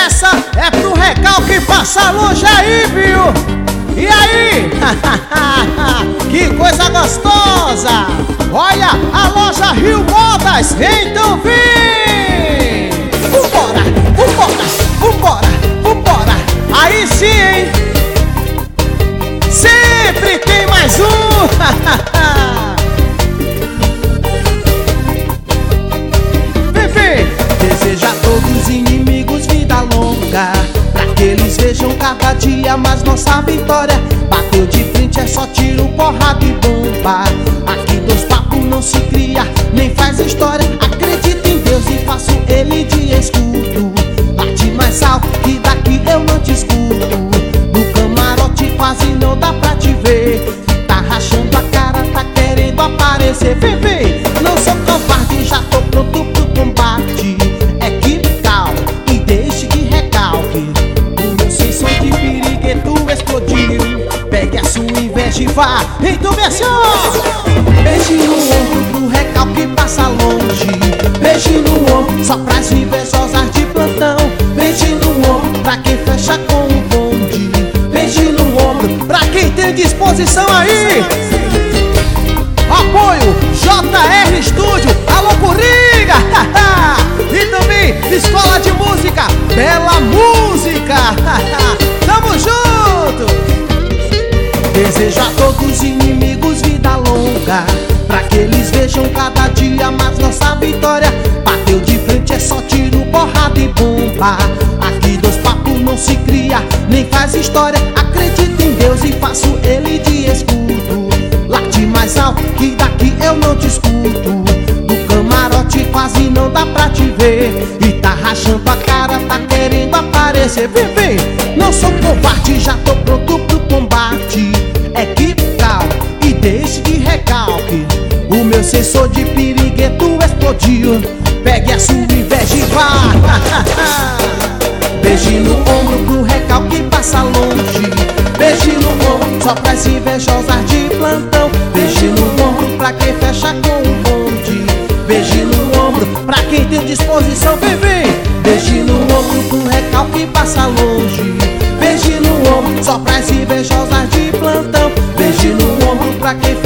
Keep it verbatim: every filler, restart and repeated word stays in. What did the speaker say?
Essa é pro recalque passa longe aí, viu? E aí? Que coisa gostosa! Olha a loja Rio Modas, então vem! Vambora, vambora, vambora, vambora! Aí sim, hein? Sempre tem mais um! Vem, vem! Deseja a todos os inimigos vida longa, pra que eles vejam cada dia mais nossa vitória. Bateu de frente é só tiro, porrada e bomba. Aqui dois papos não se cria, nem faz história. Acredito em Deus e faço ele de escudo. Bate mais alto que daqui eu não te escuto. No camarote quase não dá pra te ver. Tá rachando a cara, tá querendo aparecer. Vem, vem, não sou covarde, já tô pronto pro combate. Equipe cal e deixe de recalque. O meu sem som de pirigueto explodiu. Pegue a sua inveja e vá em intubação. Beijo no ombro pro recalque passa longe. Beijo no ombro só pras invejosas de plantão. Beijo no ombro pra quem fecha com o bonde. Beijo no ombro pra quem tem disposição aí. Apoio J R Estúdio, alô Coringa. E também Escola de Música Bela Música. Tamo junto. Desejo a todos os inimigos vida longa, pra que eles vejam cada dia mais nossa vitória. Bateu de frente é só tiro, porrada e bomba. Aqui dois papos não se cria, nem faz história. Acredito em Deus e faço ele de escudo. Late mais alto que daqui eu não te escuto. No camarote quase não dá pra te ver. E tá rachando a cara, tá querendo aparecer. Vem, vem, não sou covarde, já tô pronto pro combate. Equipe cal e deixe de recalque. O meu sensor de pirigueto explodiu. Pegue a sua inveja e vá. Beijo no ombro pro recalque passa longe. Beijo no ombro só pras invejosas de plantão. Beijo no ombro pra quem fecha com o bonde. Beijo no ombro pra quem tem disposição. Vem, vem. Beijo no ombro pro recalque passa longe. Beijo no ombro só pras invejosas de plantão. Beijo no ombro pra quem